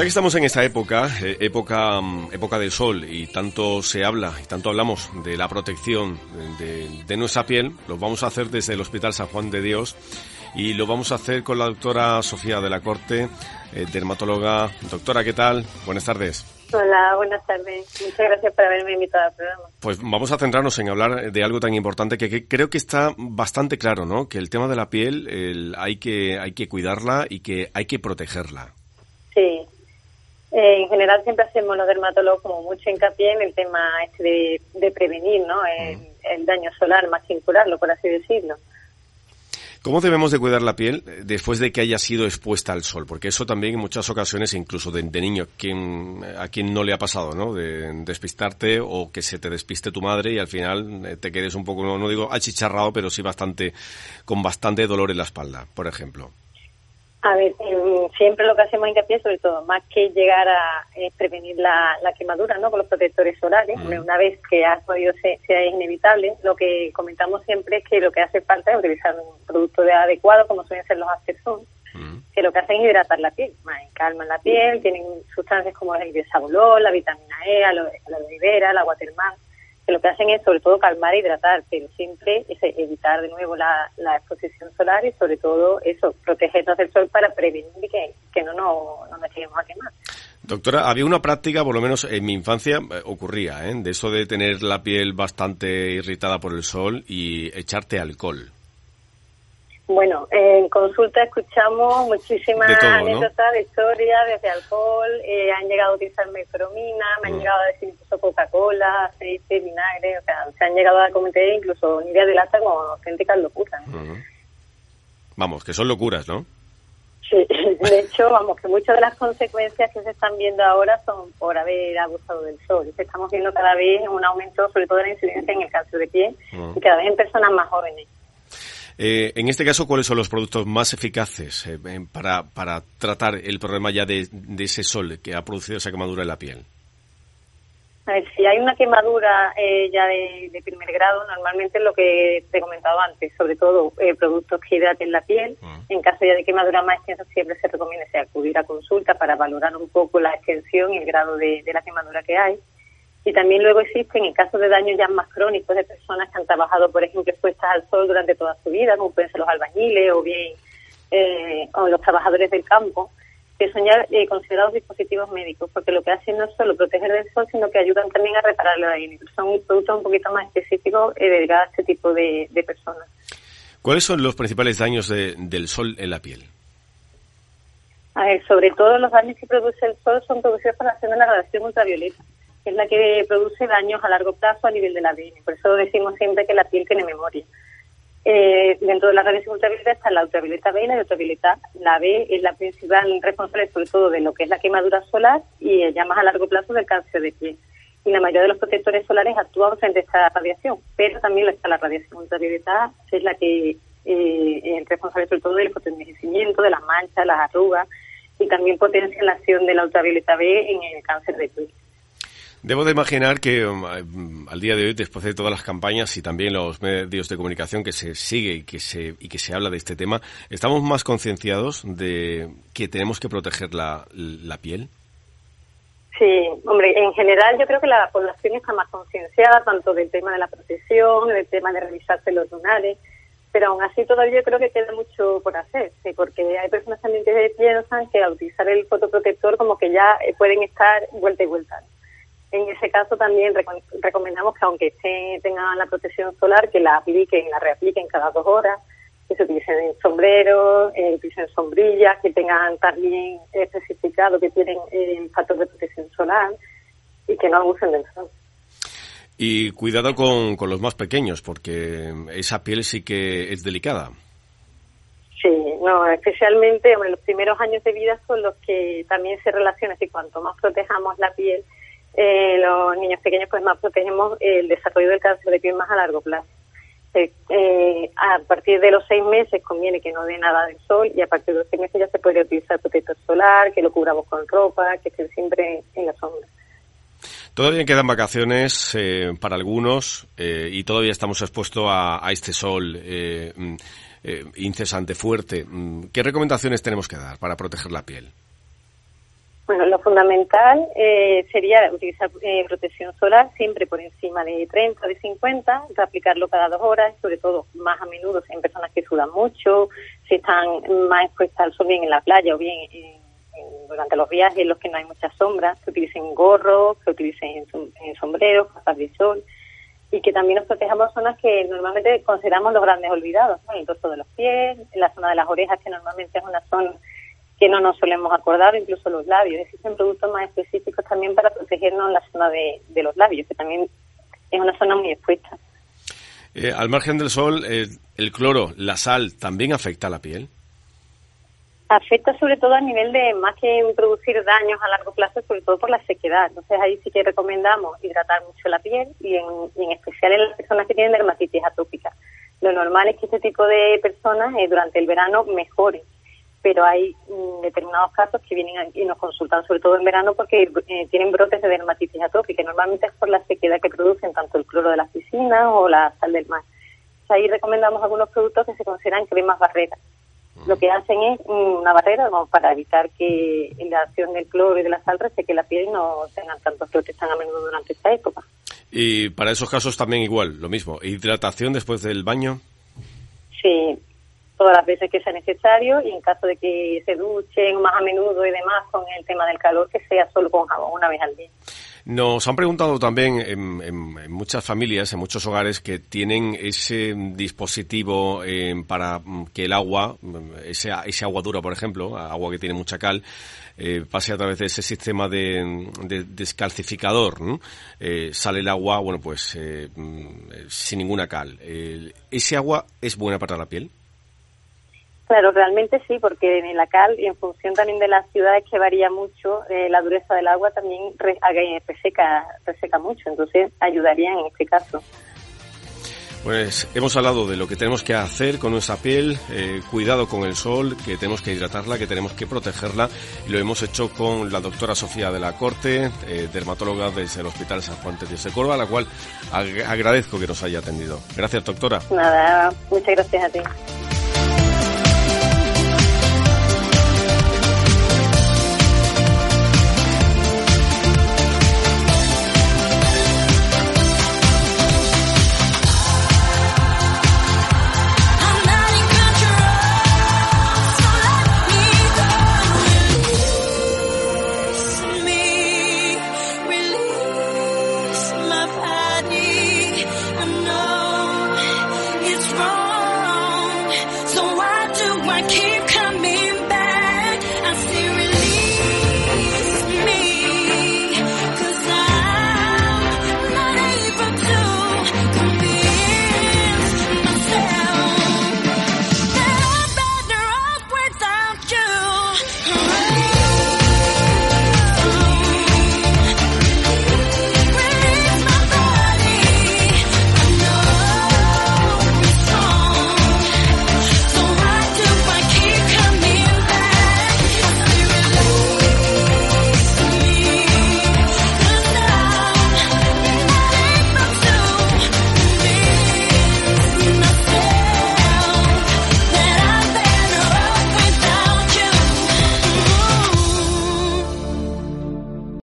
Ya que estamos en esta época del sol, y tanto se habla y tanto hablamos de la protección de nuestra piel, lo vamos a hacer desde el Hospital San Juan de Dios y lo vamos a hacer con la doctora Sofía de la Corte, dermatóloga. Doctora, ¿qué tal? Buenas tardes. Hola, buenas tardes. Muchas gracias por haberme invitado al programa. Pues vamos a centrarnos en hablar de algo tan importante que creo que está bastante claro, ¿no? Que el tema de la piel hay que cuidarla y que hay que protegerla. Sí. En general siempre hacemos los dermatólogos como mucho hincapié en el tema de prevenir, ¿no? El daño solar más que curarlo, por así decirlo. ¿Cómo debemos de cuidar la piel después de que haya sido expuesta al sol? Porque eso también en muchas ocasiones, incluso de niño, a quien no le ha pasado, ¿no? De despistarte o que se te despiste tu madre y al final te quedes un poco, no digo achicharrado, pero sí con bastante dolor en la espalda, por ejemplo. A ver, siempre lo que hacemos hincapié, sobre todo, más que llegar a prevenir la quemadura, ¿no? Con los protectores solares, una vez que ha podido sea inevitable, lo que comentamos siempre es que lo que hace falta es utilizar un producto adecuado, como suelen ser los After Sun, que lo que hacen es hidratar la piel, calman la piel, tienen sustancias como el bisabolol, la vitamina E, la aloe vera, el agua termal, que lo que hacen es sobre todo calmar e hidratar, pero siempre es evitar de nuevo la exposición solar y sobre todo eso, protegernos del sol para prevenir que no nos lleguemos a quemar. Doctora, había una práctica, por lo menos en mi infancia ocurría, de eso de tener la piel bastante irritada por el sol y echarte alcohol. Bueno, en consulta escuchamos muchísimas anécdotas de historias, desde alcohol, han llegado a utilizar metformina, me han llegado a decir incluso Coca-Cola, aceite, vinagre, o sea, se han llegado a cometer incluso ideas de lata como auténticas locuras. Vamos, que son locuras, ¿no? Sí, de hecho, que muchas de las consecuencias que se están viendo ahora son por haber abusado del sol. Estamos viendo cada vez un aumento, sobre todo de la incidencia en el cáncer de piel, y cada vez en personas más jóvenes. En este caso, ¿cuáles son los productos más eficaces para tratar el problema ya de ese sol que ha producido esa quemadura en la piel? A ver, si hay una quemadura ya de primer grado, normalmente es lo que te he comentado antes, sobre todo productos que hidraten la piel. En caso ya de quemadura más extensa, siempre se recomienda acudir a consulta para valorar un poco la extensión y el grado de la quemadura que hay. Y también luego existen, en casos de daños ya más crónicos, de personas que han trabajado, por ejemplo, expuestas al sol durante toda su vida, como pueden ser los albañiles o bien o los trabajadores del campo, que son ya considerados dispositivos médicos, porque lo que hacen no es solo proteger del sol, sino que ayudan también a reparar la piel. Son productos un poquito más específicos dedicados a este tipo de personas. ¿Cuáles son los principales daños del sol en la piel? A ver, sobre todo los daños que produce el sol son producidos por la acción de la radiación ultravioleta, que es la que produce daños a largo plazo a nivel del ADN. Por eso decimos siempre que la piel tiene memoria. Dentro de la radiación ultravioleta está la ultravioleta B y la ultravioleta. La B es la principal responsable sobre todo de lo que es la quemadura solar y ya más a largo plazo del cáncer de piel. Y la mayoría de los protectores solares actúan frente a esta radiación, pero también está la radiación ultravioleta A, que es la que es responsable sobre todo del fotoenvejecimiento, de las manchas, las arrugas, y también potencia la acción de la ultravioleta B en el cáncer de piel. Debo de imaginar que al día de hoy, después de todas las campañas y también los medios de comunicación que se sigue y que se habla de este tema, ¿estamos más concienciados de que tenemos que proteger la piel? Sí, hombre, en general yo creo que la población está más concienciada tanto del tema de la protección, del tema de revisarse los lunares, pero aún así todavía yo creo que queda mucho por hacer, ¿sí? Porque hay personas también que piensan que al utilizar el fotoprotector como que ya pueden estar vuelta y vuelta. En ese caso también recomendamos que aunque tengan la protección solar, que la reapliquen cada 2 horas, que se utilicen sombreros, utilicen sombrillas, que tengan también especificado que tienen factor de protección solar y que no abusen del sol. Y cuidado con los más pequeños, porque esa piel sí que es delicada. Sí, no, especialmente los primeros años de vida son los que también se relacionan, y cuanto más protejamos la piel, los niños pequeños pues más protegemos el desarrollo del cáncer de piel más a largo plazo. A partir de los 6 meses conviene que no dé nada del sol y a partir de los 6 meses ya se puede utilizar protector solar, que lo cubramos con ropa, que esté siempre en la sombra. Todavía quedan vacaciones para algunos y todavía estamos expuestos a este sol incesante, fuerte. ¿Qué recomendaciones tenemos que dar para proteger la piel? Bueno, lo fundamental sería utilizar protección solar siempre por encima de 30 o de 50, aplicarlo cada 2 horas, sobre todo más a menudo en personas que sudan mucho, si están más expuestas al sol, bien en la playa o bien durante los viajes en los que no hay mucha sombra, que utilicen gorros, que utilicen sombreros, gafas de sol, y que también nos protejamos zonas que normalmente consideramos los grandes olvidados, ¿no? El dorso de los pies, la zona de las orejas, que normalmente es una zona que no nos solemos acordar, incluso los labios. Existen productos más específicos también para protegernos en la zona de los labios, que también es una zona muy expuesta. Al margen del sol, el cloro, la sal, ¿también afecta a la piel? Afecta sobre todo a nivel de, más que producir daños a largo plazo, sobre todo por la sequedad. Entonces ahí sí que recomendamos hidratar mucho la piel y en especial en las personas que tienen dermatitis atópica. Lo normal es que este tipo de personas durante el verano mejoren, pero hay determinados casos que vienen y nos consultan sobre todo en verano porque tienen brotes de dermatitis atópica. Normalmente es por la sequedad que producen tanto el cloro de las piscinas o la sal del mar. Entonces, ahí recomendamos algunos productos que se consideran cremas barreras. Lo que hacen es una barrera para evitar que la acción del cloro y de la sal reseque la piel y no tengan tantos brotes tan a menudo durante esta época. Y para esos casos también igual, lo mismo, hidratación después del baño. Sí, todas las veces que sea necesario, y en caso de que se duchen más a menudo y demás con el tema del calor, que sea solo con jabón una vez al día. Nos han preguntado también en muchas familias, en muchos hogares, que tienen ese dispositivo para que el agua, ese agua dura, por ejemplo, agua que tiene mucha cal, pase a través de ese sistema de descalcificador, ¿no? Sale el agua, bueno, pues sin ninguna cal. ¿Ese agua es buena para la piel? Claro, realmente sí, porque en la cal, y en función también de las ciudades que varía mucho, la dureza del agua también reseca mucho, entonces ayudaría en este caso. Pues hemos hablado de lo que tenemos que hacer con nuestra piel, cuidado con el sol, que tenemos que hidratarla, que tenemos que protegerla, y lo hemos hecho con la doctora Sofía de la Corte, dermatóloga desde el Hospital San Juan de Dios de Córdoba, a la cual agradezco que nos haya atendido. Gracias, doctora. Nada, muchas gracias a ti.